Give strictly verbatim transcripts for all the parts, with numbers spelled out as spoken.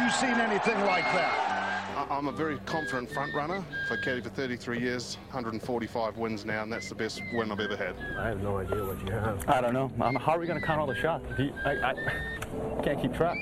you seen anything like that? I'm a very confident front runner. I've caddied for thirty-three years, one hundred forty-five wins now, and that's the best win I've ever had. I have no idea what you have. I don't know. Um, how are we going to count all the shots? Do you, I, I can't keep track.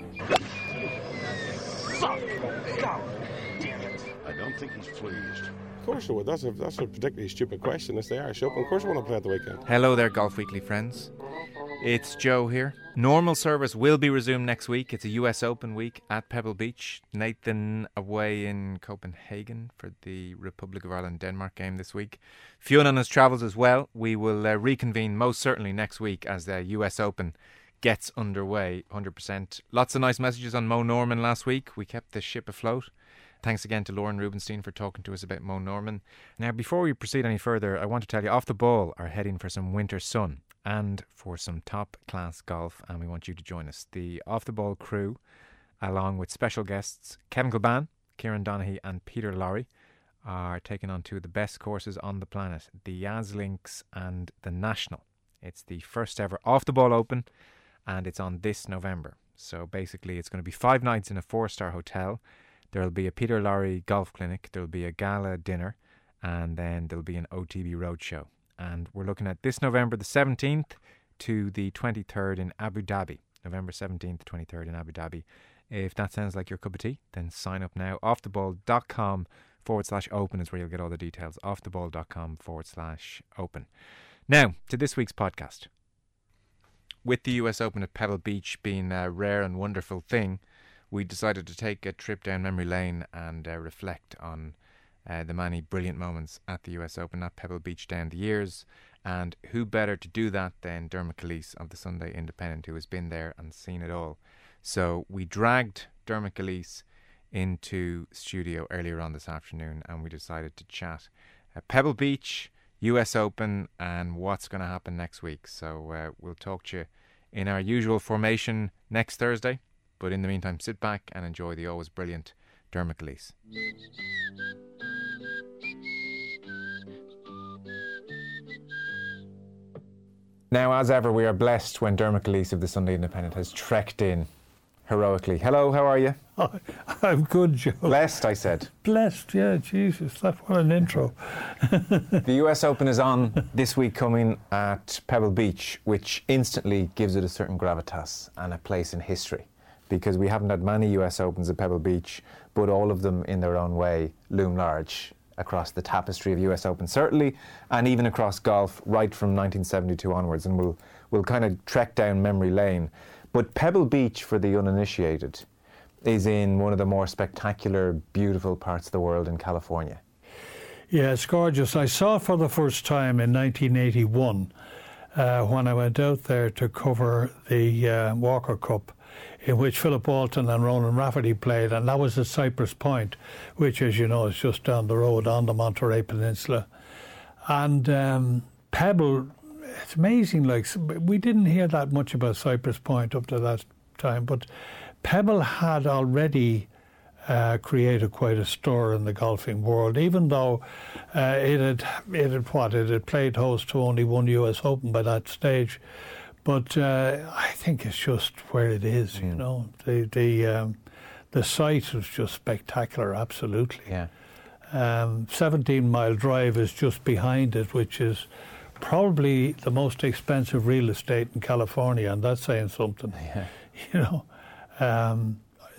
Suck! God damn it. I don't think he's pleased. Of course they would. That's a, that's a particularly stupid question. It's the Irish Open. Of course they want to play at the weekend. Hello there, Golf Weekly friends. It's Joe here. Normal service will be resumed next week. It's a U S Open week at Pebble Beach. Nathan away in Copenhagen for the Republic of Ireland-Denmark game this week. Fiona on his travels as well. We will uh, reconvene most certainly next week as the U S Open gets underway one hundred percent. Lots of nice messages on Mo Norman last week. We kept the ship afloat. Thanks again to Lauren Rubenstein for talking to us about Mo Norman. Now, before we proceed any further, I want to tell you Off the Ball are heading for some winter sun and for some top-class golf, and we want you to join us. The Off the Ball crew, along with special guests Kevin Kilban, Kieran Donaghy and Peter Lowry, are taking on two of the best courses on the planet, the Yas Links and the National. It's the first ever Off the Ball Open, and it's on this November. So basically it's going to be five nights in a four-star hotel. There'll be a Peter Lowry golf clinic, there'll be a gala dinner, and then there'll be an O T B roadshow. And we're looking at this November the seventeenth to the twenty-third in Abu Dhabi. November seventeenth to twenty-third in Abu Dhabi. If that sounds like your cup of tea, then sign up now. Offtheball.com forward slash open is where you'll get all the details. Offtheball.com forward slash open. Now, to this week's podcast. With the U S Open at Pebble Beach being a rare and wonderful thing, we decided to take a trip down memory lane and uh, reflect on uh, the many brilliant moments at the U S Open at Pebble Beach down the years. And who better to do that than Dermot Calise of the Sunday Independent, who has been there and seen it all. So we dragged Dermot Calise into studio earlier on this afternoon and we decided to chat uh, Pebble Beach, U S Open, and what's going to happen next week. So uh, we'll talk to you in our usual formation next Thursday. But in the meantime, sit back and enjoy the always brilliant Dermot Calise. Now, as ever, we are blessed when Dermot Calise of the Sunday Independent has trekked in heroically. Hello, how are you? Oh, I'm good, Joe. Blessed, I said. Blessed, yeah, Jesus, that's what an intro. The U S Open is on this week coming at Pebble Beach, which instantly gives it a certain gravitas and a place in history. Because we haven't had many U S Opens at Pebble Beach, but all of them in their own way loom large across the tapestry of U S Open, certainly, and even across golf right from nineteen seventy-two onwards. And we'll we'll kind of trek down memory lane. But Pebble Beach, for the uninitiated, is in one of the more spectacular, beautiful parts of the world in California. Yeah, it's gorgeous. I saw it for the first time in nineteen eighty-one uh, when I went out there to cover the uh, Walker Cup, in which Philip Walton and Ronan Rafferty played, and that was at Cypress Point, which, as you know, is just down the road on the Monterey Peninsula. And um, Pebble, it's amazing, like, we didn't hear that much about Cypress Point up to that time, but Pebble had already uh, created quite a stir in the golfing world, even though uh, it had, it had, what, it had played host to only one U S Open by that stage. But uh, I think it's just where it is, mm. you know. The the um, the site was just spectacular, absolutely. Yeah. Um, seventeen Mile Drive is just behind it, which is probably the most expensive real estate in California, and that's saying something. Yeah. You know. Um,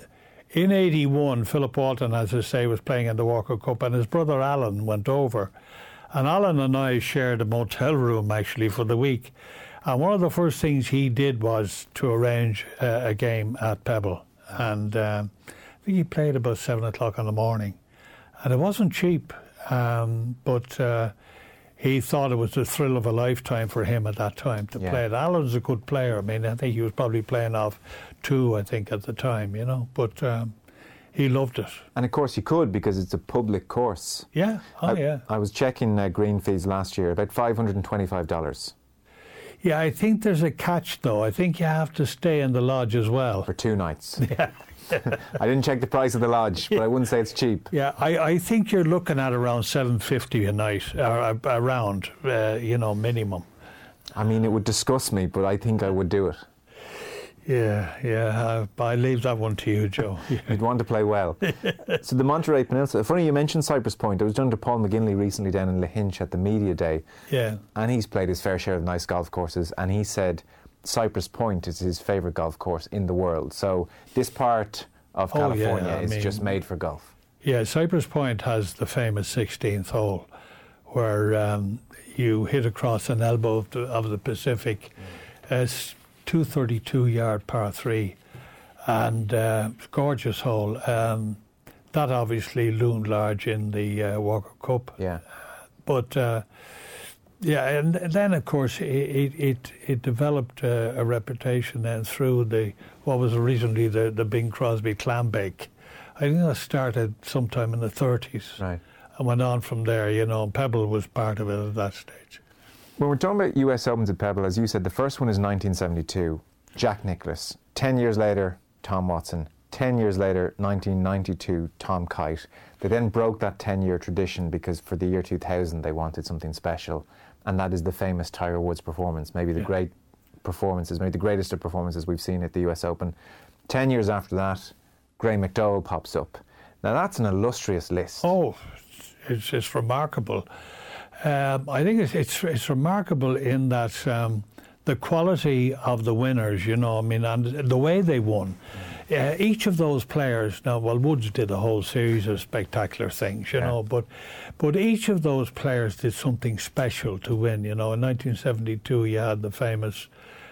in eighty-one, Philip Walton, as I say, was playing in the Walker Cup, and his brother Alan went over. And Alan and I shared a motel room, actually, for the week. And one of the first things he did was to arrange uh, a game at Pebble. And um, I think he played about seven o'clock in the morning. And it wasn't cheap, um, but uh, he thought it was the thrill of a lifetime for him at that time to yeah. play it. Alan's a good player. I mean, I think he was probably playing off two, I think, at the time, you know. But um, he loved it. And of course you could, because it's a public course. Yeah, oh I, yeah. I was checking uh, green fees last year, about five hundred twenty-five dollars. Yeah, I think there's a catch, though. I think you have to stay in the lodge as well. For two nights. Yeah. I didn't check the price of the lodge, but I wouldn't say it's cheap. Yeah, I, I think you're looking at around seven fifty a night, or around, uh, you know, minimum. I mean, it would disgust me, but I think I would do it. Yeah, yeah. Uh, I leave that one to you, Joe. Yeah. You'd want to play well. So the Monterey Peninsula. Funny you mentioned Cypress Point. I was done to Paul McGinley recently down in Lahinch at the media day. Yeah. And he's played his fair share of nice golf courses, and he said Cypress Point is his favourite golf course in the world. So this part of Oh, California yeah, I is mean- just made for golf. Yeah, Cypress Point has the famous sixteenth hole where um, you hit across an elbow of the, of the Pacific. Uh, it's two thirty-two yard par three, and uh, gorgeous hole. Um, that obviously loomed large in the uh, Walker Cup. Yeah. But uh, yeah, and then of course it it, it, it developed uh, a reputation then through the what was originally the, the Bing Crosby Clambake. I think that started sometime in the thirties. Right. And went on from there, you know, and Pebble was part of it at that stage. When we're talking about U S Opens at Pebble, as you said, the first one is nineteen seventy-two, Jack Nicklaus. Ten years later, Tom Watson. Ten years later, nineteen ninety-two, Tom Kite. They then broke that ten-year tradition because for the year two thousand they wanted something special, and that is the famous Tiger Woods performance, maybe the Yeah. great performances, maybe the greatest of performances we've seen at the U S Open. Ten years after that, Graham McDowell pops up. Now that's an illustrious list. Oh, it's it's remarkable. Um, I think it's, it's it's remarkable in that um, the quality of the winners, you know, I mean, and the way they won. Uh, each of those players, now, well, Woods did a whole series of spectacular things, you Yeah. know, but but each of those players did something special to win, you know. In nineteen seventy-two, you had the famous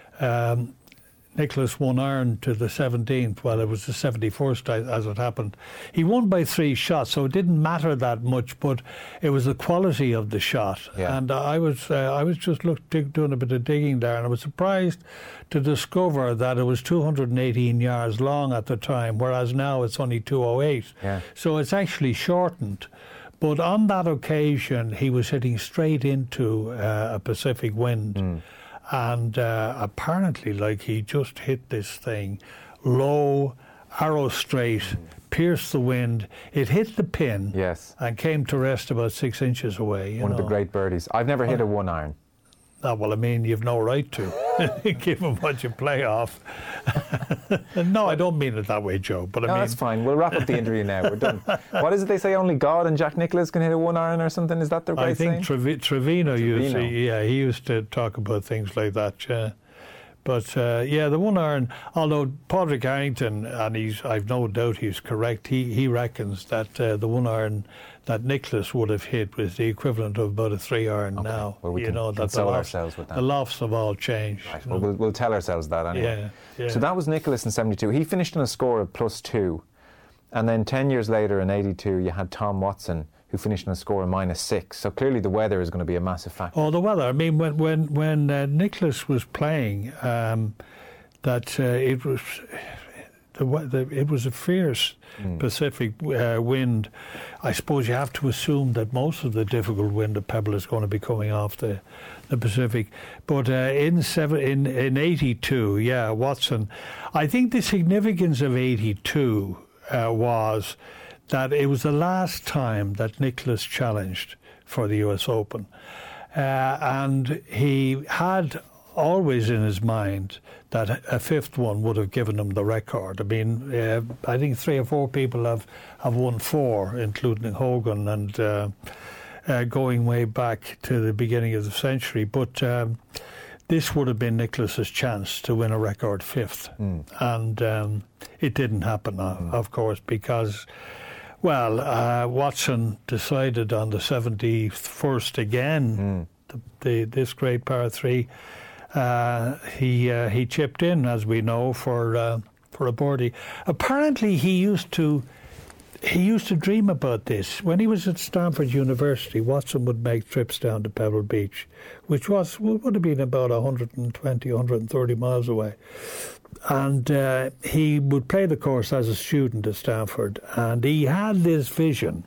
um, Nicklaus won iron to the seventeenth. Well, it was the seventy-first as it happened. He won by three shots, so it didn't matter that much, but it was the quality of the shot. Yeah. And I was uh, I was just look, dig, doing a bit of digging there, and I was surprised to discover that it was two hundred eighteen yards long at the time, whereas now it's only two oh eight. Yeah. So it's actually shortened. But on that occasion, he was hitting straight into uh, a Pacific wind. Mm. And uh, apparently, like, he just hit this thing low, arrow straight, mm. pierced the wind. It hit the pin Yes. and came to rest about six inches away. You One know. of the great birdies. I've never hit a one iron. Ah, well, I mean, you've no right to. Give him what you play off. No, I don't mean it that way, Joe. But I No, mean, that's fine. We'll wrap up the interview now. We're done. What is it they say? Only God and Jack Nicklaus can hit a one iron or something? Is that their great I think saying? Trevi- Trevino used to, Trevino. yeah, he used to talk about things like that, yeah. But uh, yeah, the one iron, although Padraig Harrington, and he's, I've no doubt he's correct, he, he reckons that uh, the one iron that Nicklaus would have hit was the equivalent of about a three iron Okay. now. Well, we you can know, that the console lofts, ourselves with that. the lofts have all changed. Right, you well, know. we'll, we'll tell ourselves that anyway. Yeah, yeah. So that was Nicklaus in seventy-two. He finished on a score of plus two. And then ten years later in eighty-two, you had Tom Watson, who finished on a score of minus six. So clearly the weather is going to be a massive factor. Oh, the weather. I mean, when when when uh, Nicklaus was playing, um, that uh, it was the, we- the it was a fierce Mm. Pacific uh, wind. I suppose you have to assume that most of the difficult wind at Pebble is going to be coming off the the Pacific. But uh, in seven in in eighty-two, yeah, Watson. I think the significance of eighty-two uh, was that it was the last time that Nicklaus challenged for the U S Open. Uh, and he had always in his mind that a fifth one would have given him the record. I mean, uh, I think three or four people have, have won four, including Hogan, and uh, uh, going way back to the beginning of the century. But um, this would have been Nicklaus's chance to win a record fifth. Mm. And um, it didn't happen, uh, Mm. of course, because... Well, uh, Watson decided on the seventy-first again, Mm. the, the, this great par three. Uh, he uh, he chipped in, as we know, for uh, for a birdie. Apparently, he used to he used to dream about this when he was at Stanford University. Watson would make trips down to Pebble Beach, which was would have been about one hundred twenty, one hundred thirty miles away. And uh, he would play the course as a student at Stanford, and he had this vision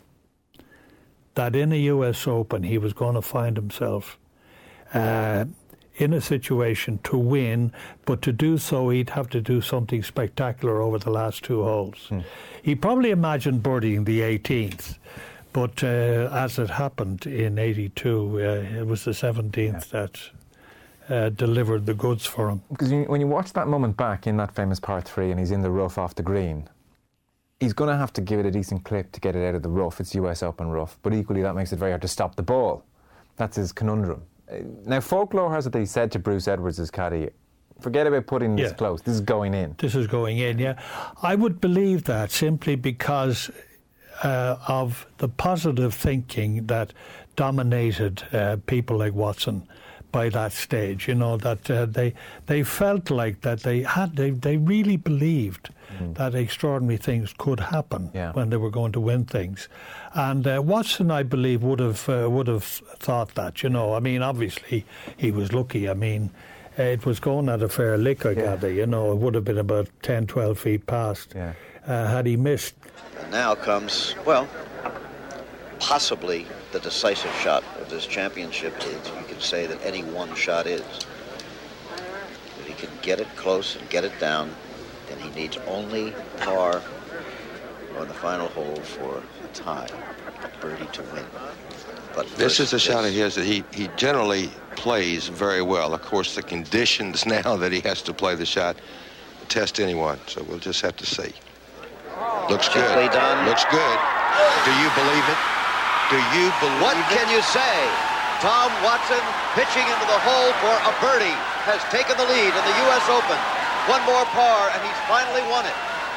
that in a U S Open he was going to find himself uh, in a situation to win, but to do so he'd have to do something spectacular over the last two holes. Hmm. He probably imagined birdieing the eighteenth, but uh, as it happened in eighty-two, uh, it was the seventeenth yeah. that uh, delivered the goods for him. Because you, when you watch that moment back in that famous par three and he's in the rough off the green, he's going to have to give it a decent clip to get it out of the rough. It's U S Open rough, but equally that makes it very hard to stop the ball. That's his conundrum. Now, folklore has it that he said to Bruce Edwards, his caddy, forget about putting this Yeah. close, this is going in. This is going in, yeah. I would believe that simply because uh, of the positive thinking that dominated uh, people like Watson by that stage. You know, that uh, they they felt like that they had they, they really believed mm. that extraordinary things could happen yeah. when they were going to win things. And uh, Watson, I believe, would have uh, would have thought that. You know, I mean, obviously he was lucky. I mean, uh, it was going at a fair lick, I yeah. gather. You know, it would have been about ten, twelve feet past yeah. uh, had he missed. And now comes, well, possibly the decisive shot of this championship. You can say that any one shot is. If he can get it close and get it down, then he needs only par on the final hole for a tie, a birdie to win. But this is a shot of his that he, he generally plays very well. Of course, the conditions now that he has to play the shot test anyone, so we'll just have to see. Looks good. Done. Looks good. Do you believe it? Do you believe what it? What can you say? Tom Watson, pitching into the hole for a birdie, has taken the lead in the U S Open. One more par, and he's finally won it.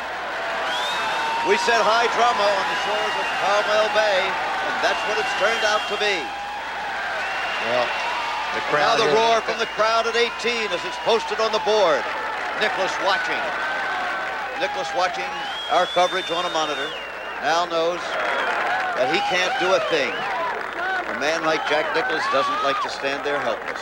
We said high drama on the shores of Carmel Bay, and that's what it's turned out to be. Well, the crowd. Now the roar from the crowd at eighteen as it's posted on the board. Nicklaus watching. Nicklaus watching our coverage on a monitor. Now knows that he can't do a thing. A man like Jack Nicklaus doesn't like to stand there helpless.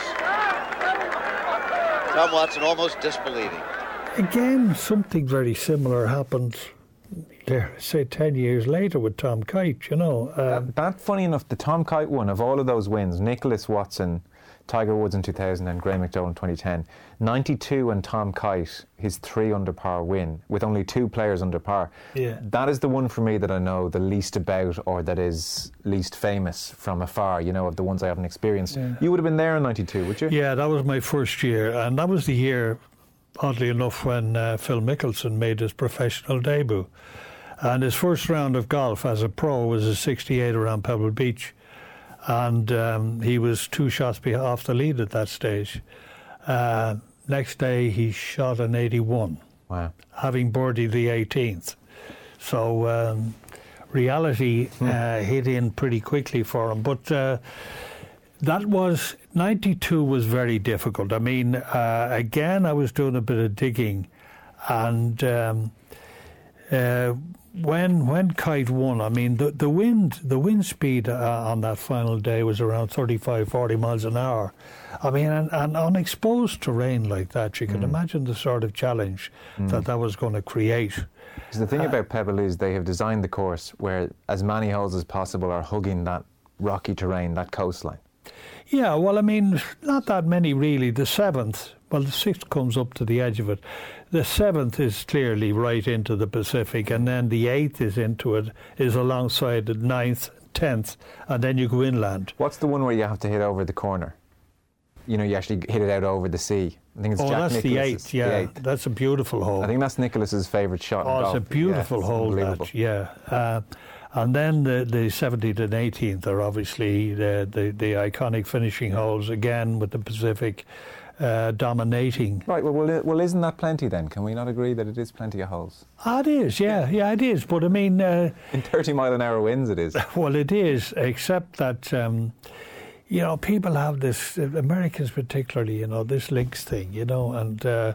Tom Watson almost disbelieving. Again, something very similar happened there, say, ten years later with Tom Kite, you know. Um, that, that, funny enough, the Tom Kite one, of all of those wins, Nicklaus, Watson, Tiger Woods in two thousand and Graham McDowell in twenty ten, ninety-two and Tom Kite, his three under par win, with only two players under par. Yeah. That is the one for me that I know the least about, or that is least famous from afar, you know, of the ones I haven't experienced. Yeah. You would have been there in ninety-two, would you? Yeah, that was my first year, and that was the year, oddly enough, when uh, Phil Mickelson made his professional debut. And his first round of golf as a pro was a sixty-eight around Pebble Beach. And um, he was two shots off the lead at that stage. Uh, next day, he shot an eighty-one. Wow. Having birdied the eighteenth. So um, reality uh, hit in pretty quickly for him. But uh, that was, ninety-two was very difficult. I mean, uh, again, I was doing a bit of digging. And um, uh, when when Kite won, I mean, the, the wind the wind speed uh, on that final day was around thirty-five, forty miles an hour. I mean, and, and on exposed terrain like that, you can mm. imagine the sort of challenge mm. that that was going to create. Because the thing uh, about Pebble is they have designed the course where as many holes as possible are hugging that rocky terrain, that coastline. Yeah, well, I mean, not that many really. The seventh, well, the sixth comes up to the edge of it. The seventh is clearly right into the Pacific, and then the eighth is into it, is alongside the ninth, tenth, and then you go inland. What's the one where you have to hit over the corner? You know, you actually hit it out over the sea. I think it's oh, Jack that's Nicklaus's, the eighth, yeah. The eighth. That's a beautiful hole. I think that's Nicklaus's favourite shot Oh, in golf. it's a beautiful yeah, hole, that, yeah. Uh, and then the, the seventeenth and eighteenth are obviously the, the, the iconic finishing holes, again with the Pacific uh, dominating. Right, well, well, well, isn't that plenty then? Can we not agree that it is plenty of holes? Ah, it is, yeah, yeah, it is. But I mean... Uh, in thirty mile an hour winds it is. Well, it is, except that... Um, You know, people have this, Americans particularly, you know, this links thing, you know, and uh,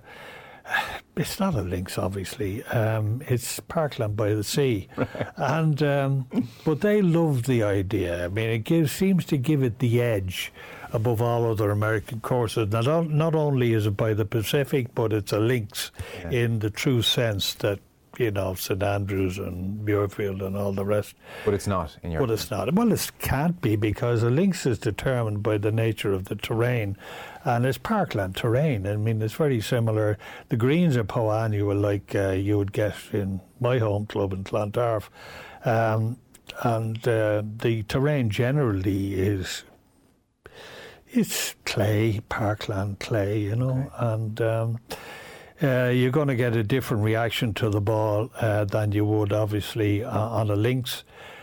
it's not a links, obviously. Um, it's parkland by the sea. and um, But they love the idea. I mean, it gives, seems to give it the edge above all other American courses. Not, not only is it by the Pacific, but it's a links yeah. in the true sense that, you know, Saint Andrews and Muirfield and all the rest. But it's not, in your But it's not. Well, it can't be, because the links is determined by the nature of the terrain. And it's parkland terrain. I mean, it's very similar. The greens are poannual, like uh, you would get in my home club in Clontarf. Um, and uh, the terrain generally is... it's clay, parkland clay, you know, okay. and um, uh, you're going to get a different reaction to the ball uh, than you would, obviously, uh, on a links.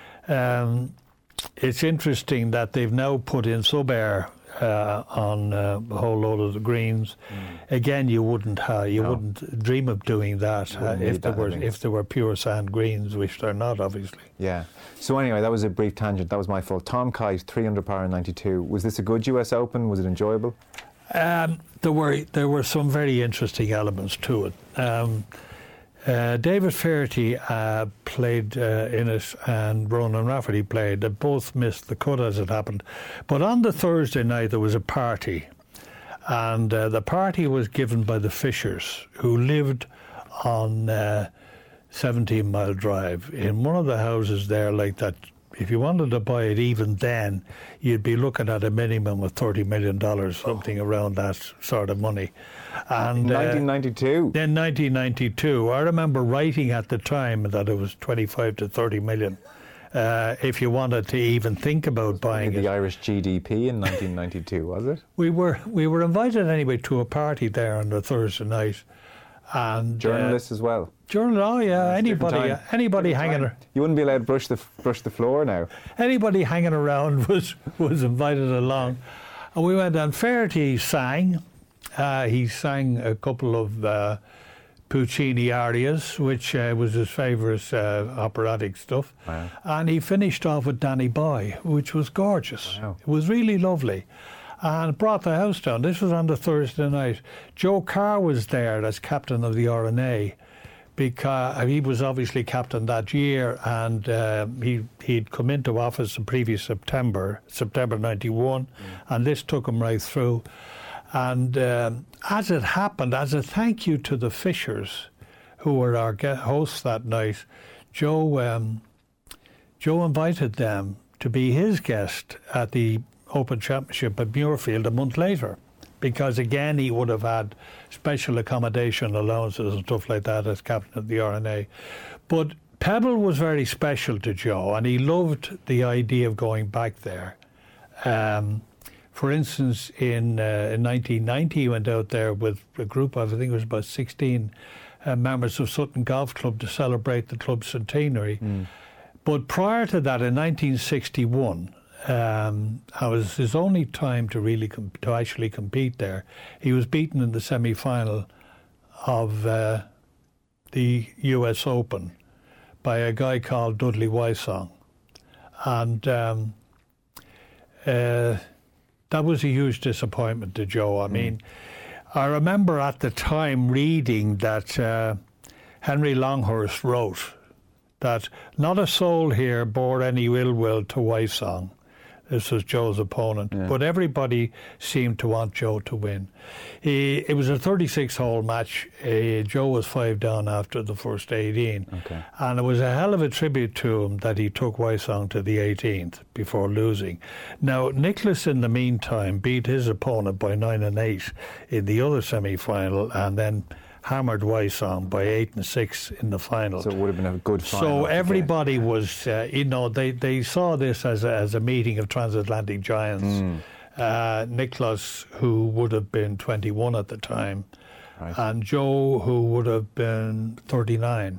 Um, it's interesting that they've now put in sub-air uh, on uh, a whole load of the greens. Mm. Again, you wouldn't uh, you no. wouldn't dream of doing that uh, if there that, were if there were pure sand greens, which they're not, obviously. Yeah. So anyway, that was a brief tangent. That was my fault. Tom Kite, three under par in ninety-two. Was this a good U S Open? Was it enjoyable? Um, there were there were some very interesting elements to it. Um, Uh, David Feherty uh, played uh, in it, and Ronan Rafferty played. They both missed the cut as it happened. But on the Thursday night there was a party, and uh, the party was given by the Fishers, who lived on uh, seventeen Mile Drive in one of the houses there, like that. If you wanted to buy it even then, you'd be looking at a minimum of thirty million dollars, something around that sort of money. And in nineteen ninety-two? Uh, in nineteen ninety-two. I remember writing at the time that it was twenty-five to thirty million. Uh, if you wanted to even think about buying the it. Irish G D P in nineteen ninety-two, was it? We were we were invited anyway to a party there on the Thursday night. And journalists uh, as well. Journal, oh yeah, anybody, anybody hanging. Ar- you wouldn't be allowed to brush the brush the floor now. Anybody hanging around was was invited along, and we went. And Feherty sang. Uh, he sang a couple of uh, Puccini arias, which uh, was his favourite uh, operatic stuff. Wow. And he finished off with Danny Boy, which was gorgeous. Wow. It was really lovely. And brought the house down. This was on the Thursday night. Joe Carr was there as captain of the R N A, because he was obviously captain that year, and uh, he he'd come into office the previous September, September ninety-one, mm. and this took him right through. And um, as it happened, as a thank you to the Fishers, who were our hosts that night, Joe um, Joe invited them to be his guest at the Open Championship at Muirfield a month later, because again he would have had special accommodation allowances and stuff like that as captain of the R N A. But Pebble was very special to Joe, and he loved the idea of going back there. Um, for instance, in, uh, in nineteen ninety he went out there with a group of, I think it was about sixteen uh, members of Sutton Golf Club to celebrate the club's centenary. Mm. But prior to that, in nineteen sixty-one, Um, it was his only time to really comp- to actually compete there. He was beaten in the semi-final of uh, the U S Open by a guy called Dudley Wysong, and um, uh, that was a huge disappointment to Joe. I mm. mean, I remember at the time reading that uh, Henry Longhurst wrote that not a soul here bore any ill will to Wysong. This was Joe's opponent, yeah. But everybody seemed to want Joe to win. He, it was a thirty-six hole match. Uh, Joe was five down after the first eighteen. Okay. And it was a hell of a tribute to him that he took Wysong to the eighteenth before losing. Now, Nicklaus, in the meantime, beat his opponent by nine and eight in the other semi-final, and then hammered Wysong by eight and six in the final. So it would have been a good final. So everybody was, uh, you know, they, they saw this as a, as a meeting of transatlantic giants. Mm. Uh, Nicklaus, who would have been twenty-one at the time, right. And Joe, who would have been thirty-nine.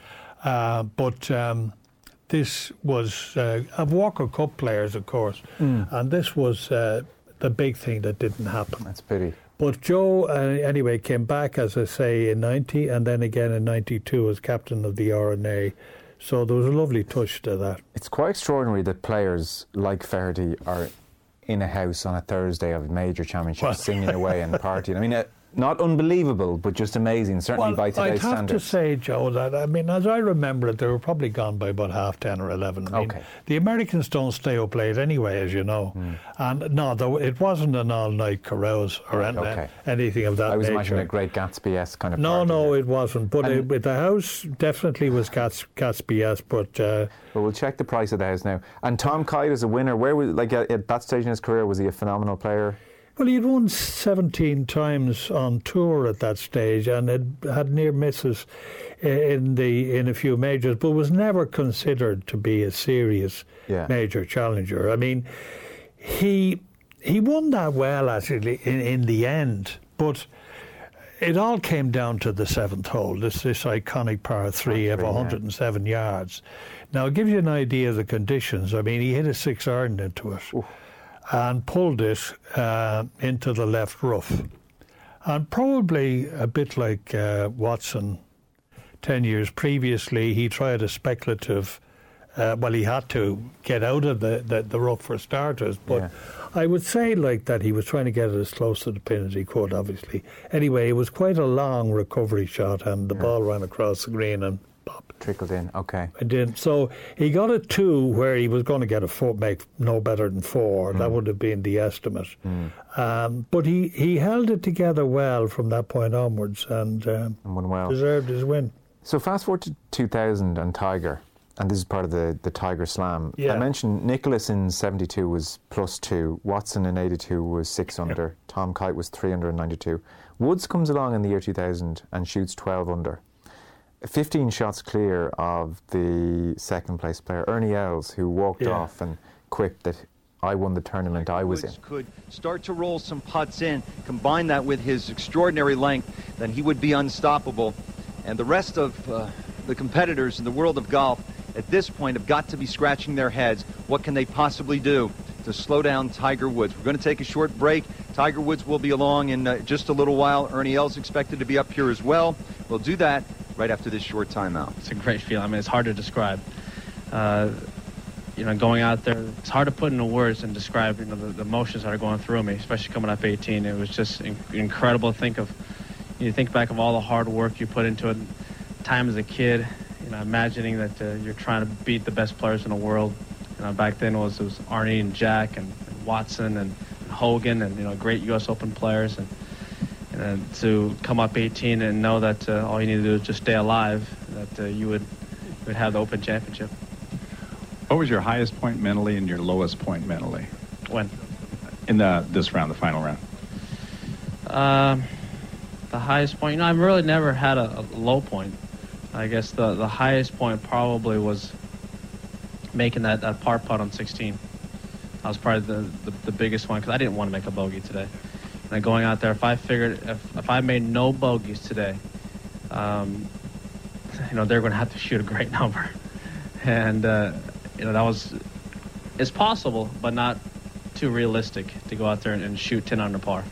Uh, but um, this was uh, a Walker Cup players, of course, mm. and this was uh, the big thing that didn't happen. That's a pity. But Joe, uh, anyway, came back, as I say, in ninety, and then again in ninety-two as captain of the R N A. So there was a lovely touch to that. It's quite extraordinary that players like Feherty are in a house on a Thursday of a major championship, well, singing away and partying. I mean, uh, not unbelievable, but just amazing, certainly well, by today's standards. I'd have standards. to say, Joe, that, I mean, as I remember it, they were probably gone by about half ten or eleven. I mean, okay. The Americans don't stay up late anyway, as you know. Mm. And no, though, it wasn't an all-night carouse or right, any, okay. anything of that nature. I was nature. imagining a great Gatsby-esque kind of No, party no, there. it wasn't. But it, it, the house definitely was Gats, Gatsby-esque, but... Uh, well, we'll check the price of the house now. And Tom Kite is a winner. Where was, like, at, at that stage in his career, was he a phenomenal player? Well, he'd won seventeen times on tour at that stage, and had had near misses in the in a few majors, but was never considered to be a serious yeah. major challenger. I mean, he he won that well, actually, in, in the end. But it all came down to the seventh hole, this, this iconic par three of one hundred seven yeah. yards. Now, it gives you an idea of the conditions. I mean, he hit a six iron into it Ooh. and pulled it uh, into the left rough. And probably a bit like uh, Watson, ten years previously, he tried a speculative, uh, well, he had to get out of the, the, the rough for starters, but yeah. I would say like that he was trying to get it as close to the pin as he could, obviously. Anyway, it was quite a long recovery shot, and the yeah. ball ran across the green and pop. Trickled in, okay. It did. So he got a two where he was going to get a four, make no better than four. Mm. That would have been the estimate. Mm. Um, but he, he held it together well from that point onwards, and, um, and won well. Deserved his win. So fast forward to two thousand and Tiger, and this is part of the, the Tiger Slam. Yeah. I mentioned Nicklaus in seventy-two was plus two, Watson in eighty-two was six under, yeah. Tom Kite was three under and ninety-two. Woods comes along in the year two thousand and shoots twelve under. fifteen shots clear of the second place player, Ernie Els, who walked yeah. off and quipped that I won the tournament I was in. Could start to roll some putts in, combine that with his extraordinary length, then he would be unstoppable. And the rest of uh, the competitors in the world of golf at this point have got to be scratching their heads. What can they possibly do to slow down Tiger Woods? We're going to take a short break. Tiger Woods will be along in uh, just a little while. Ernie Els expected to be up here as well. We'll do that right after this short timeout. It's a great feeling. I mean, it's hard to describe. Uh, you know, going out there, it's hard to put into words and describe, you know, the, the emotions that are going through me, especially coming up eighteen. It was just in- incredible to think of. You think back of all the hard work you put into it, time as a kid, you know, imagining that uh, you're trying to beat the best players in the world. You know, back then it was, it was Arnie and Jack and, and Watson and, and Hogan and, you know, great U S Open players. And, and to come up eighteen and know that uh, all you need to do is just stay alive, that uh, you would you would have the Open Championship. What was your highest point mentally and your lowest point mentally? When? In the this round, the final round. Um. The highest point, you know, I've really never had a, a low point. I guess the, the highest point probably was making that, that par putt on sixteen. That was probably the, the, the biggest one, because I didn't want to make a bogey today. And then going out there, if I figured, if, if I made no bogeys today, um, you know, they're going to have to shoot a great number. And, uh, you know, that was, it's possible, but not too realistic to go out there and, and shoot ten under par.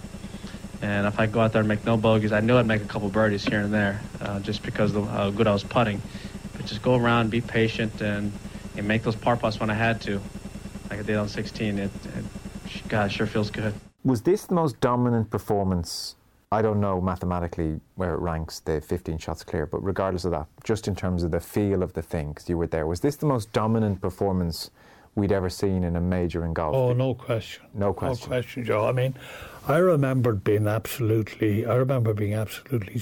And if I go out there and make no bogeys, I knew I'd make a couple birdies here and there, uh, just because of how good I was putting. But just go around, be patient, and, and make those par putts when I had to, like I did on sixteen. It, it, God, it sure feels good. Was this the most dominant performance? I don't know mathematically where it ranks, the fifteen shots clear, but regardless of that, just in terms of the feel of the thing, because you were there, was this the most dominant performance we'd ever seen in a major in golf? Oh, no question. No question. No question, Joe. I mean, I remember being absolutely, I remember being absolutely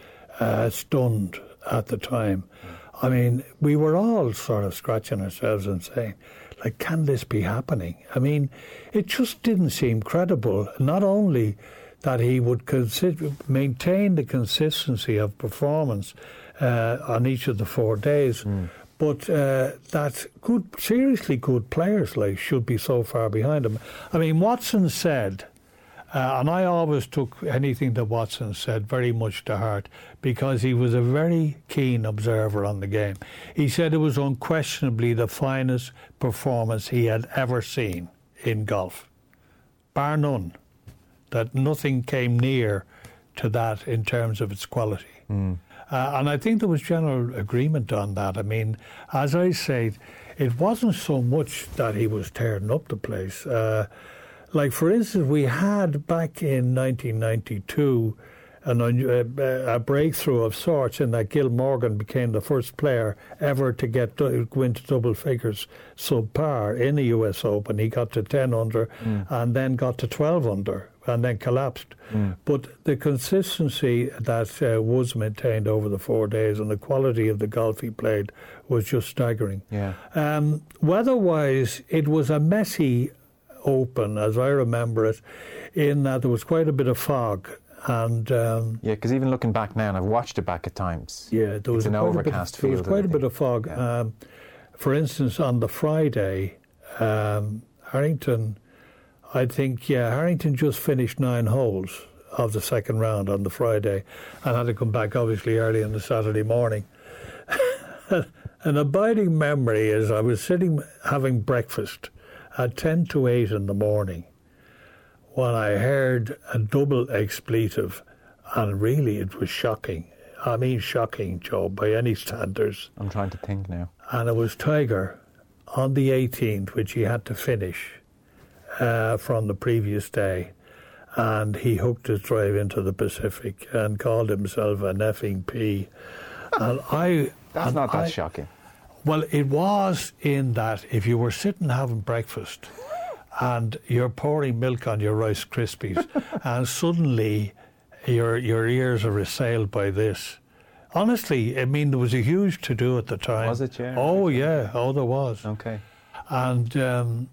uh, stunned at the time. I mean, we were all sort of scratching ourselves and saying, like, can this be happening? I mean, it just didn't seem credible. Not only that he would consider, maintain the consistency of performance uh, on each of the four days, mm. but uh, that good, seriously good players like should be so far behind him. I mean, Watson said, uh, and I always took anything that Watson said very much to heart, because he was a very keen observer on the game. He said it was unquestionably the finest performance he had ever seen in golf, bar none. That nothing came near to that in terms of its quality. Mm. Uh, and I think there was general agreement on that. I mean, as I say, it wasn't so much that he was tearing up the place. Uh, like, for instance, we had back in nineteen ninety-two an, uh, a breakthrough of sorts in that Gil Morgan became the first player ever to get to go into double figures subpar in the U S Open. He got to ten under mm. and then got to twelve under. And then collapsed. Mm. But the consistency that uh, was maintained over the four days and the quality of the golf he played was just staggering. Yeah. Um, weather-wise, it was a messy Open, as I remember it, in that there was quite a bit of fog. And um, yeah, because even looking back now, and I've watched it back at times, yeah, there was it's an overcast field. There was quite a bit of fog. Yeah. Um, for instance, on the Friday, um, Harrington, I think, yeah, Harrington just finished nine holes of the second round on the Friday and had to come back obviously early on the Saturday morning. An abiding memory is I was sitting having breakfast at ten to eight in the morning when I heard a double expletive, and really it was shocking. I mean shocking, Joe, by any standards. I'm trying to think now. And it was Tiger on the eighteenth, which he had to finish uh, from the previous day. And he hooked his drive into the Pacific and called himself an effing P. And I... That's and not that I, shocking. Well, it was in that if you were sitting having breakfast and you're pouring milk on your Rice Krispies and suddenly your your ears are assailed by this. Honestly, I mean, there was a huge to-do at the time. Was it, yeah? Oh, yeah. Oh, there was. Okay. And um,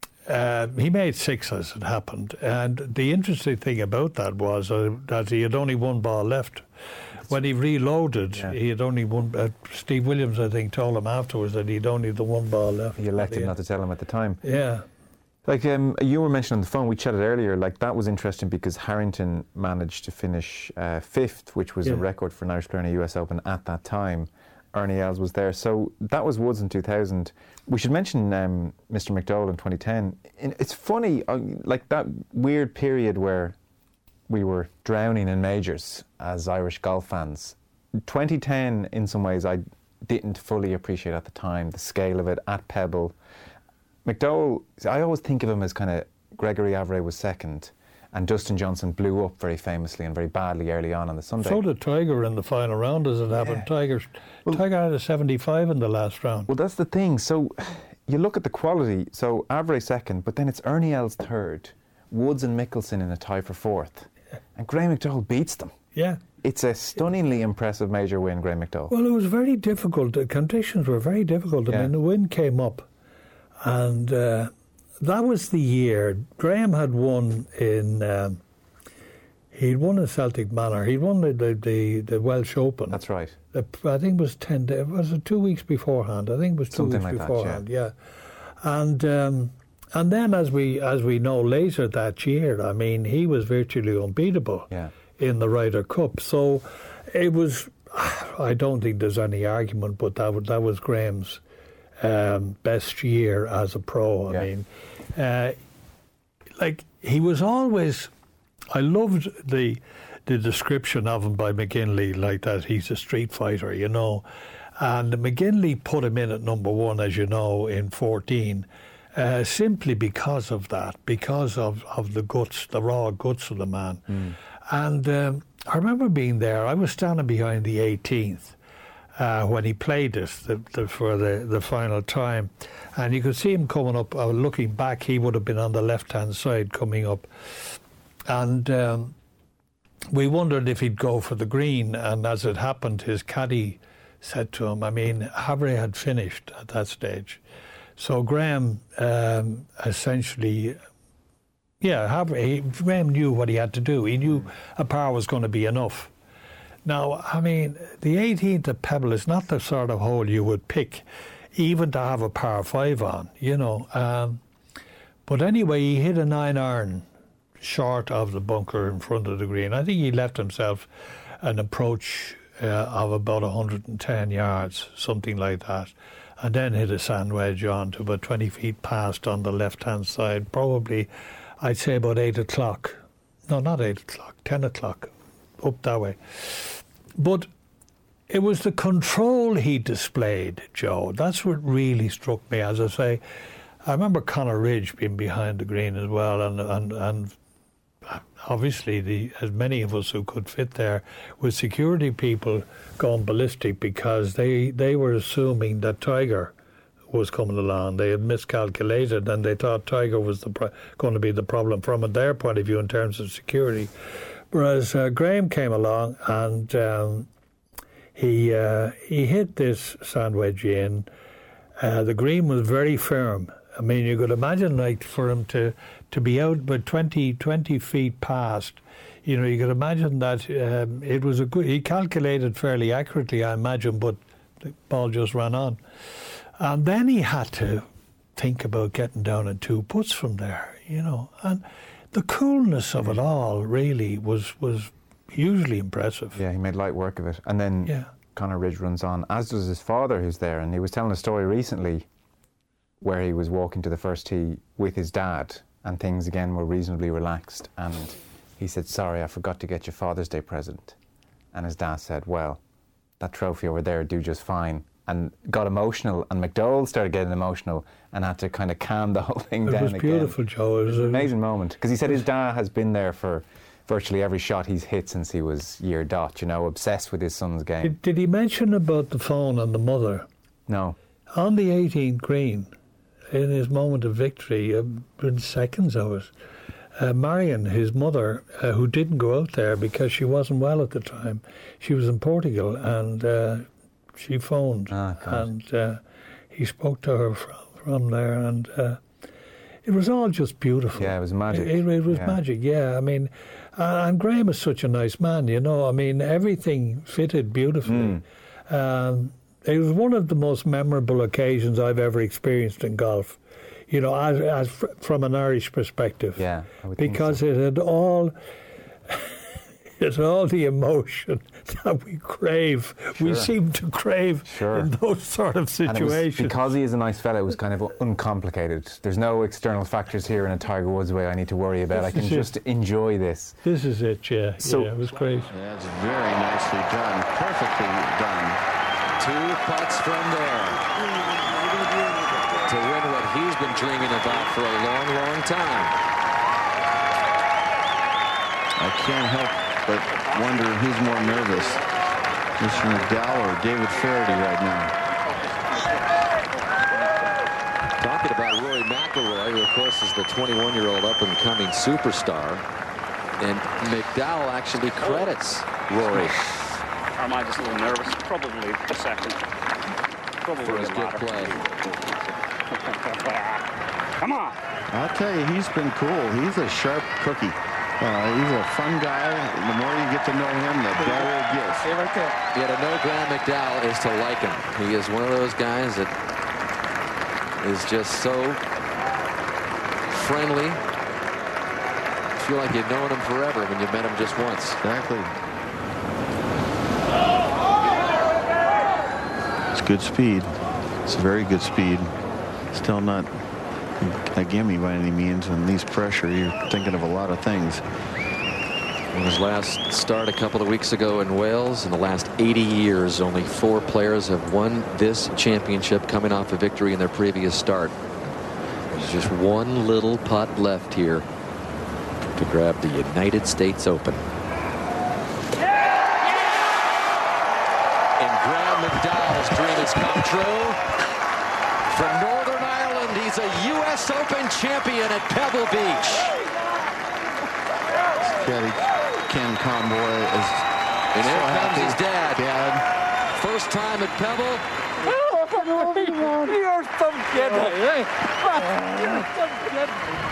uh, he made six as it happened. And the interesting thing about that was uh, that he had only one ball left. When he reloaded, yeah. he had only one. Uh, Steve Williams, I think, told him afterwards that he'd only the one ball left. He elected not to tell him at the time. Yeah. Like um, you were mentioning on the phone, we chatted earlier, like that was interesting because Harrington managed to finish uh, fifth, which was yeah. a record for an Irish player in a U S Open at that time. Ernie Els was there. So that was Woods in two thousand. We should mention um, Mister McDowell in twenty ten. It's funny, uh, like that weird period where we were drowning in majors as Irish golf fans. twenty ten, in some ways, I didn't fully appreciate at the time the scale of it at Pebble. McDowell, I always think of him as kind of Gregory Avray was second, and Dustin Johnson blew up very famously and very badly early on on the Sunday. So did Tiger in the final round, as it happened. Yeah. Tiger, well, Tiger had a seventy-five in the last round. Well, that's the thing. So you look at the quality. So Avray second, but then it's Ernie Els third, Woods and Mickelson in a tie for fourth. And Graham McDowell beats them. Yeah. It's a stunningly impressive major win, Graham McDowell. Well, it was very difficult. The conditions were very difficult. I yeah. mean, the wind came up. And uh, that was the year. Graham had won in... Um, he'd won in Celtic Manor. He'd won the, the, the, the Welsh Open. That's right. The, I think it was ten days. Was it two weeks beforehand? I think it was two Something weeks like beforehand, that, yeah. yeah. And... Um, And then, as we as we know later that year, I mean, he was virtually unbeatable yeah. in the Ryder Cup. So it was, I don't think there's any argument, but that, that was Graham's um, best year as a pro. I yeah. mean, uh, like, he was always, I loved the the description of him by McGinley, like that he's a street fighter, you know. And McGinley put him in at number one, as you know, in fourteen. Uh, simply because of that, because of, of the guts, the raw guts of the man. Mm. And um, I remember being there. I was standing behind the eighteenth uh, when he played this the, the, for the, the final time. And you could see him coming up. Uh, looking back, he would have been on the left-hand side coming up. And um, we wondered if he'd go for the green. And as it happened, his caddy said to him, I mean, Havre had finished at that stage. So Graham um, essentially, yeah, Havre, he, Graham knew what he had to do. He knew a par was going to be enough. Now, I mean, the eighteenth at Pebble is not the sort of hole you would pick, even to have a par five on, you know. Um, but anyway, he hit a nine iron short of the bunker in front of the green. I think he left himself an approach uh, of about one hundred ten yards, something like that. And then hit a sand wedge on to about twenty feet past on the left-hand side, probably, I'd say about eight o'clock. No, not eight o'clock, ten o'clock, up that way. But it was the control he displayed, Joe. That's what really struck me. As I say, I remember Conor Ridge being behind the green as well, and and, and obviously the as many of us who could fit there, with security people going ballistic because they, they were assuming that Tiger was coming along. They had miscalculated and they thought Tiger was the pro- going to be the problem from their point of view in terms of security. Whereas uh, Graham came along and um, he uh, he hit this sand wedge in. Uh, the green was very firm. I mean, you could imagine, like, for him to, to be out but twenty, twenty feet past, you know, you could imagine that um, it was a good... He calculated fairly accurately, I imagine, but the ball just ran on. And then he had to think about getting down in two putts from there, you know. And the coolness of it all really was was hugely impressive. Yeah, he made light work of it. And then yeah. Conor Ridge runs on, as does his father, who's there. And he was telling a story recently where he was walking to the first tee with his dad, and things again were reasonably relaxed. And he said, "Sorry, I forgot to get your Father's Day present." And his dad said, "Well, that trophy over there do just fine." And got emotional, and McDowell started getting emotional and had to kind of calm the whole thing it down again. It was beautiful, Joe. It was, it was an amazing moment. Because he said his dad has been there for virtually every shot he's hit since he was year dot, you know, obsessed with his son's game. Did, did he mention about the phone and the mother? No. On the eighteenth green, in his moment of victory, uh, in seconds of it, uh, Marion, his mother, uh, who didn't go out there because she wasn't well at the time, she was in Portugal, and uh, she phoned, oh, and uh, he spoke to her from, from there, and uh, it was all just beautiful. Yeah, it was magic. It, it was yeah. magic, yeah. I mean, uh, and Graham is such a nice man, you know. I mean, everything fitted beautifully. Mm. Um, it was one of the most memorable occasions I've ever experienced in golf, you know, as, as fr- from an Irish perspective. Yeah, I would because think so. it had all... It's all the emotion that we crave. Sure. We seem to crave sure. in those sort of situations. And it was, because he is a nice fella, it was kind of uncomplicated. There's no external factors here in a Tiger Woods way I need to worry about. This I can just it. enjoy this. This is it, yeah. So, yeah, it was great. That's very nicely done. Perfectly done. Two putts from there to win what he's been dreaming about for a long, long time. I can't help but wonder who's more nervous, Mister McDowell or David Feherty right now. Talking about Rory McIlroy, who of course is the twenty-one-year-old up-and-coming superstar, and McDowell actually credits Rory. Or am I just a little nervous? Probably a second. Probably for his good play. Come on. I'll tell you, he's been cool. He's a sharp cookie. Uh, he's a fun guy. The more you get to know him, the better it gets. Yeah, to know Graham McDowell is to like him. He is one of those guys that is just so friendly. You feel like you've known him forever when you've met him just once. Exactly. It's good speed. It's very good speed. Still not a gimme by any means. And these pressure, you're thinking of a lot of things. In his last start a couple of weeks ago in Wales, in the last eighty years, only four players have won this championship coming off a victory in their previous start. There's just one little putt left here to grab the United States Open. And Graham McDowell's dream has come true. From Northern Ireland, he's a U S Open champion at Pebble Beach. Caddy Ken Conboy is and so here comes happy. his dad. Dad. First time at Pebble. You're some kid. You're some kid.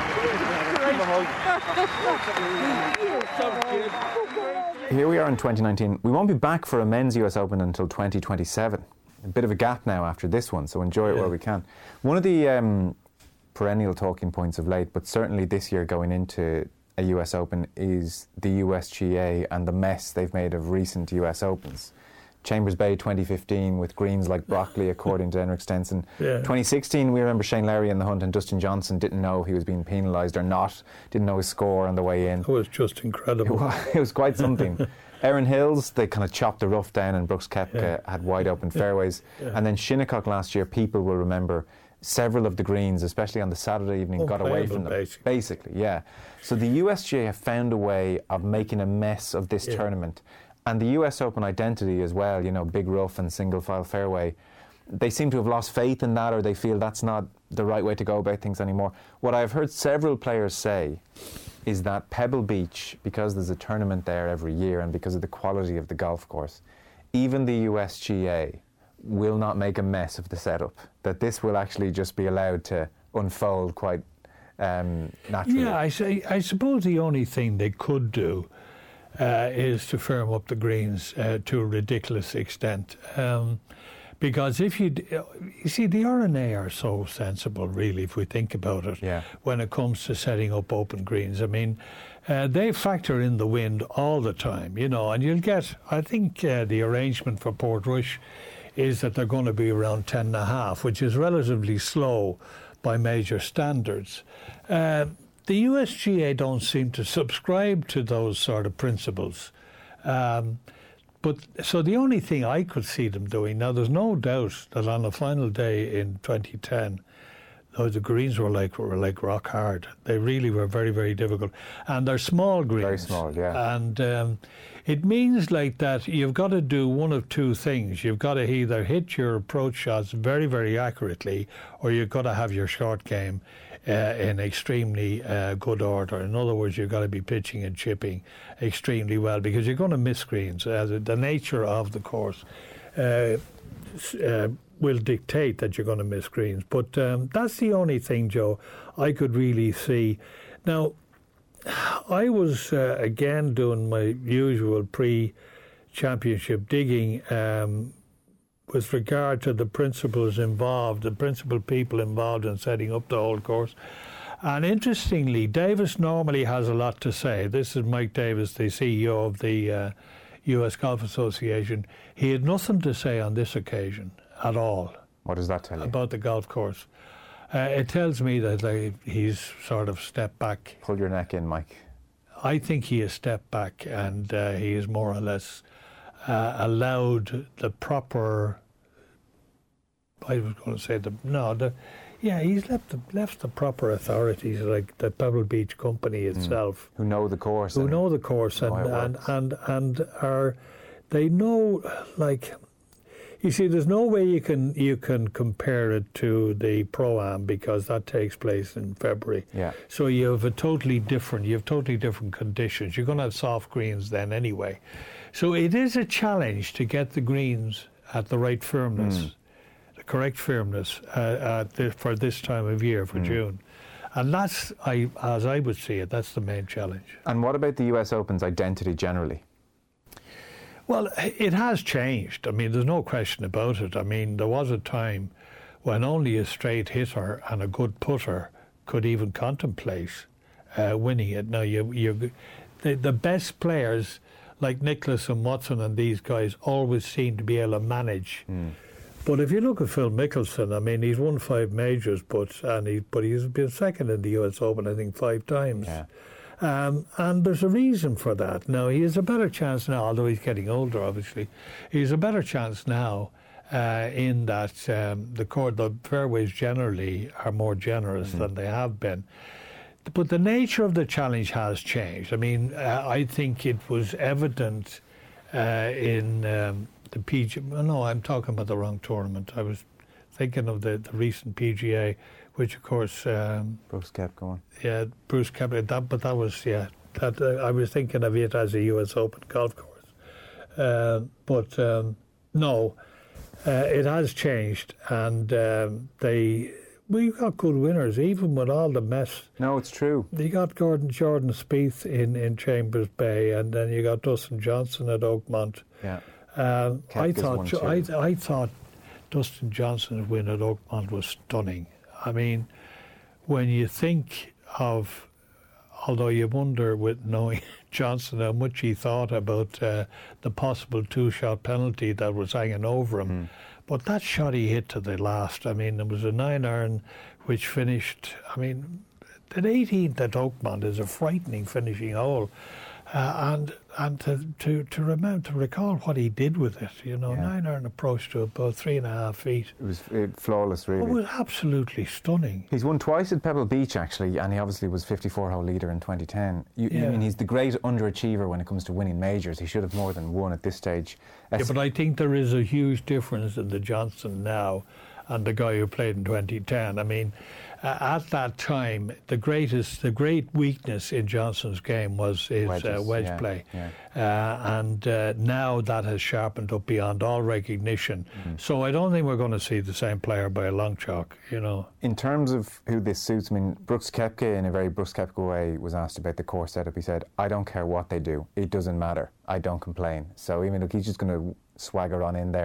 You're some kid. Here we are in twenty nineteen. We won't be back for a men's U S Open until twenty twenty-seven. A bit of a gap now after this one, so enjoy it Yeah. while we can. One of the um, perennial talking points of late, but certainly this year going into a U S Open, is the U S G A and the mess they've made of recent U S Opens. Chambers Bay twenty fifteen with greens like broccoli, according to Henrik Stenson. Yeah. twenty sixteen, we remember Shane Lowry in the hunt, and Dustin Johnson didn't know he was being penalised or not, didn't know his score on the way in. It was just incredible. It was, it was quite something. Erin Hills, they kind of chopped the rough down, and Brooks Koepka Yeah. had wide open fairways. Yeah. And then Shinnecock last year, people will remember several of the greens, especially on the Saturday evening, got away from them. Basically. Basically, yeah. So the U S G A have found a way of making a mess of this Yeah. tournament. And the U S Open identity as well, you know, big rough and single file fairway, they seem to have lost faith in that, or they feel that's not the right way to go about things anymore. What I've heard several players say is that Pebble Beach, because there's a tournament there every year and because of the quality of the golf course, even the U S G A will not make a mess of the setup, that this will actually just be allowed to unfold quite um, naturally. Yeah, I say. I suppose the only thing they could do uh, is to firm up the greens uh, to a ridiculous extent, um, Because if you, you see, the R and A are so sensible, really, if we think about it, yeah. when it comes to setting up open greens. I mean, uh, they factor in the wind all the time, you know, and you'll get, I think uh, the arrangement for Portrush is that they're going to be around ten and a half, which is relatively slow by major standards. Uh, the U S G A don't seem to subscribe to those sort of principles. Um, But so the only thing I could see them doing now, there's no doubt that on the final day in twenty ten, oh, the greens were like were like rock hard. They really were very very difficult, and they're small greens. Very small, yeah. And um, it means like that you've got to do one of two things. You've got to either hit your approach shots very very accurately, or you've got to have your short game Uh, in extremely uh, good order. In other words, you've got to be pitching and chipping extremely well, because you're going to miss greens. Uh, the nature of the course uh, uh, will dictate that you're going to miss greens. But um, that's the only thing, Joe, I could really see. Now, I was, uh, again, doing my usual pre-championship digging um, with regard to the principals involved, the principal people involved in setting up the whole course. And interestingly, Davis normally has a lot to say. This is Mike Davis, the C E O of the uh, U S Golf Association. He had nothing to say on this occasion at all. What does that tell you? About the golf course. Uh, it tells me that they, he's sort of stepped back. Pull your neck in, Mike. I think he has stepped back, and uh, he has more or less uh, allowed the proper... I was going to say the no, the yeah. He's left the left the proper authorities, like the Pebble Beach Company itself, mm. who know the course, who know the course, and and, and and are they know, like, you see, there's no way you can you can compare it to the Pro-Am, because that takes place in February. Yeah. So you have a totally different, you have totally different conditions. You're going to have soft greens then anyway. So it is a challenge to get the greens at the right firmness. Mm. correct firmness uh, uh, th- for this time of year, for mm. June. And that's, I, as I would see it, that's the main challenge. And what about the U S Open's identity generally? Well, it has changed. I mean, there's no question about it. I mean, there was a time when only a straight hitter and a good putter could even contemplate uh, winning it. Now, you, you, the, the best players, like Nicklaus and Watson and these guys, always seem to be able to manage. Mm. But if you look at Phil Mickelson, I mean, he's won five majors, but and he but he's been second in the U S Open, I think, five times. Yeah. Um, and there's a reason for that. Now, he has a better chance now, although he's getting older, obviously. He has a better chance now uh, in that um, the court, the fairways generally are more generous mm-hmm. than they have been. But the nature of the challenge has changed. I mean, uh, I think it was evident uh, in... Um, The P G A, no, I'm talking about the wrong tournament. I was thinking of the, the recent P G A, which of course um, Bruce kept going. Yeah, Bruce kept it. That, but that was yeah. That uh, I was thinking of it as a U S Open golf course. Uh, but um, no, uh, it has changed, and um, they we got good winners even with all the mess. No, it's true. You got Gordon Jordan Spieth in in Chambers Bay, and then you got Dustin Johnson at Oakmont. Yeah. Um, I thought I, I thought Dustin Johnson's win at Oakmont was stunning. I mean, when you think of, although you wonder with knowing Johnson how much he thought about uh, the possible two-shot penalty that was hanging over him, mm. but that shot he hit to the last, I mean, it was a nine-iron which finished, I mean, the eighteenth at Oakmont is a frightening finishing hole. Uh, and and to, to to remember to recall what he did with it, you know, yeah. nine iron approach to about three and a half feet. It was it, flawless, really. It was absolutely stunning. He's won twice at Pebble Beach, actually, and he obviously was fifty-four hole leader in twenty ten. You, yeah. I mean, he's the great underachiever when it comes to winning majors. He should have more than one at this stage. Yeah, but I think there is a huge difference in the Johnson now and the guy who played in twenty ten. I mean, uh, at that time, the greatest, the great weakness in Johnson's game was his Wedges, uh, wedge yeah, play, yeah. Uh, and uh, now that has sharpened up beyond all recognition. Mm. So I don't think we're going to see the same player by a long chalk, you know. In terms of who this suits, I mean, Brooks Koepka, in a very Brooks Koepka way, was asked about the course setup. He said, "I don't care what they do; it doesn't matter. I don't complain." So even look, he's just going to swagger on in there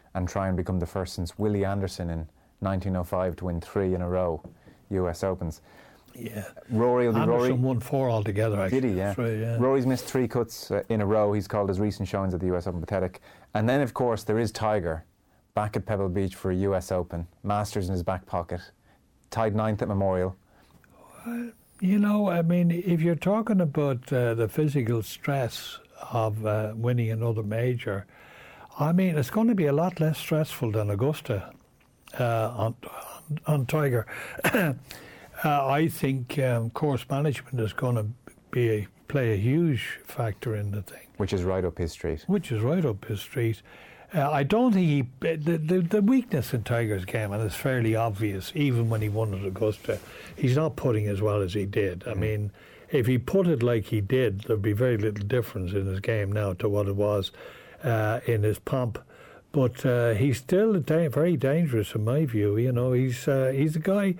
and try and become the first since Willie Anderson in nineteen oh five to win three in a row U S Opens. Yeah. Rory will be Anderson Rory. won four altogether, actually. Did he? Yeah. Three, yeah. Rory's missed three cuts uh, in a row. He's called his recent showings at the U S Open pathetic. And then, of course, there is Tiger, back at Pebble Beach for a U S Open. Masters in his back pocket. Tied ninth at Memorial. Well, you know, I mean, if you're talking about uh, the physical stress of uh, winning another major, I mean, it's going to be a lot less stressful than Augusta uh, on, on, on Tiger. uh, I think um, course management is going to be a, play a huge factor in the thing. Which is right up his street. Which is right up his street. Uh, I don't think he... The, the, the weakness in Tiger's game, and it's fairly obvious, even when he won at Augusta, he's not putting as well as he did. I mm. mean, if he put it like he did, there'd be very little difference in his game now to what it was uh, in his pomp. But uh, he's still da- very dangerous in my view. You know, he's uh, he's a guy...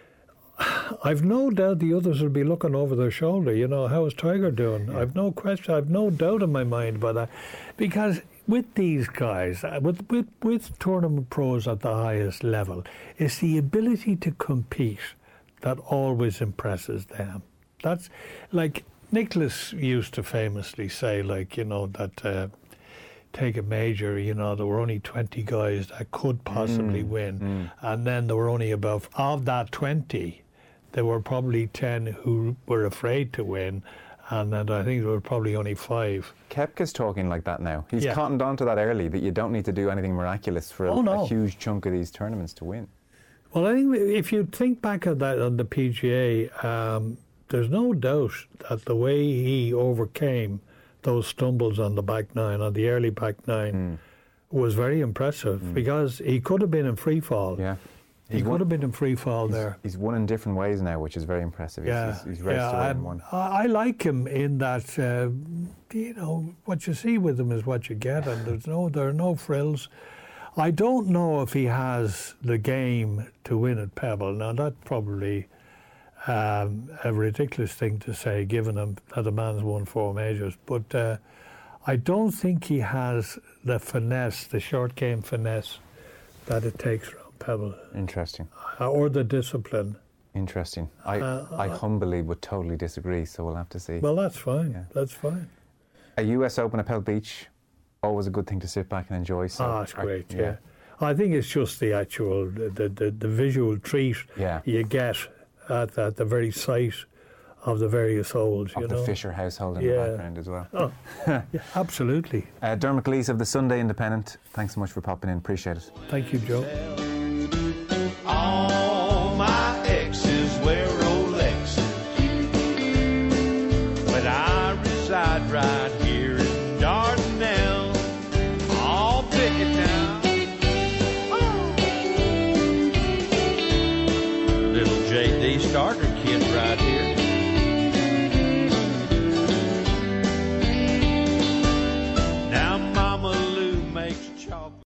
I've no doubt the others will be looking over their shoulder. You know, how is Tiger doing? Yeah. I've no question, I've no doubt in my mind about that. Because with these guys, with, with, with tournament pros at the highest level, it's the ability to compete that always impresses them. That's like Nicklaus used to famously say, like, you know, that uh, take a major, you know, there were only twenty guys that could possibly mm, win. Mm. And then there were only about, of that twenty, there were probably ten who were afraid to win. And then I think there were probably only five. Koepka's talking like that now. He's yeah. cottoned on to that early, that you don't need to do anything miraculous for a, oh, no. a huge chunk of these tournaments to win. Well, I think if you think back at that on the P G A, um, there's no doubt that the way he overcame those stumbles on the back nine, on the early back nine, mm. was very impressive mm. because he could have been in free fall. Yeah. He He's could won, have been in free fall he's, there. He's won in different ways now, which is very impressive. Yeah, he's, he's raced yeah, away and won. I, I like him in that, uh, you know, what you see with him is what you get, and there's no, there are no frills. I don't know if he has the game to win at Pebble. Now, that's probably um, a ridiculous thing to say, given him that the man's won four majors. But uh, I don't think he has the finesse, the short game finesse that it takes around Pebble. Interesting. Uh, or the discipline. Interesting. I, uh, I humbly would totally disagree, so we'll have to see. Well, that's fine. Yeah. That's fine. A U S Open at Pebble Beach, always a good thing to sit back and enjoy. So ah, it's great, I, yeah. yeah. I think it's just the actual, the, the, the visual treat yeah. you get at, at the very sight of the various holes, of you the know. Fisher household in yeah. the background as well. Oh, yeah, absolutely. Uh, Dermot Gleeson of the Sunday Independent, thanks so much for popping in. Appreciate it. Thank you, Joe. All my exes wear Rolexes, but I reside right here in Dardanelle. I'll pick it now. Oh. Little J D starter kid right here.